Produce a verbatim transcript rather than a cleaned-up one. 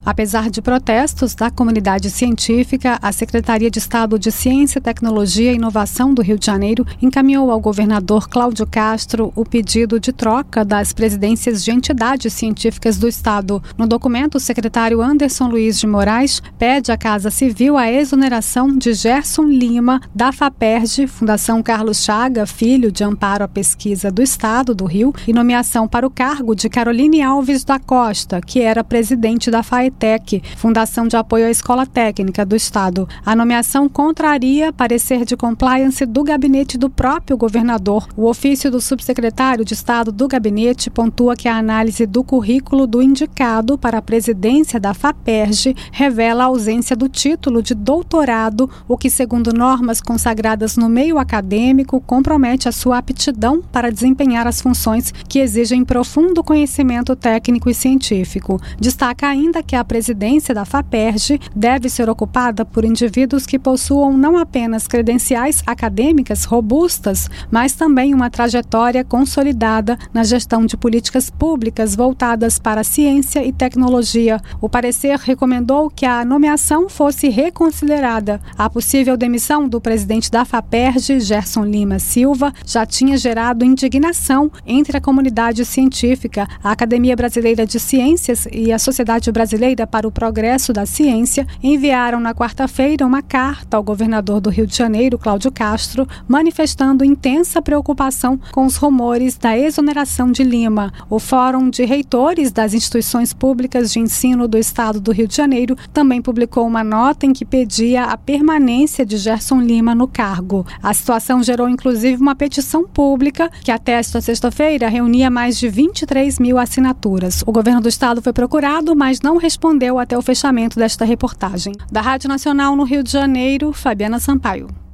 Apesar de protestos da comunidade científica, a Secretaria de Estado de Ciência, Tecnologia e Inovação do Rio de Janeiro encaminhou ao governador Cláudio Castro o pedido de troca das presidências de entidades científicas do Estado. No documento, o secretário Anderson Luiz de Moraes pede à Casa Civil a exoneração de Gerson Lima, da FAPERJ, Fundação Carlos Chaga, Filho de Amparo à Pesquisa do Estado do Rio, e nomeação para o cargo de Caroline Alves da Costa, que era presidente da FAETEC, Fundação de Apoio à Escola Técnica do Estado. A nomeação contraria parecer de compliance do gabinete do próprio governador. O ofício do subsecretário de Estado do gabinete pontua que a análise do currículo do indicado para a presidência da FAPERJ revela a ausência do título de doutorado, o que, segundo normas consagradas no meio acadêmico, compromete a sua aptidão para desempenhar as funções que exigem profundo conhecimento técnico e científico. Destaca ainda que a presidência da FAPERJ deve ser ocupada por indivíduos que possuam não apenas credenciais acadêmicas robustas, mas também uma trajetória consolidada na gestão de políticas públicas voltadas para a ciência e tecnologia. O parecer recomendou que a nomeação fosse reconsiderada. A possível demissão do presidente da FAPERJ, Gerson Lima Silva, já tinha gerado indignação entre a comunidade científica, a Academia Brasileira de Ciências e a Sociedade Brasileira para o Progresso da Ciência enviaram na quarta-feira uma carta ao governador do Rio de Janeiro, Cláudio Castro, manifestando intensa preocupação com os rumores da exoneração de Lima. O Fórum de Reitores das Instituições Públicas de Ensino do Estado do Rio de Janeiro também publicou uma nota em que pedia a permanência de Gerson Lima no cargo. A situação gerou inclusive uma petição pública que até esta sexta-feira reunia mais de vinte e três mil assinaturas. O governo do estado foi procurado, mas não respondeu até o fechamento desta reportagem. Da Rádio Nacional no Rio de Janeiro, Fabiana Sampaio.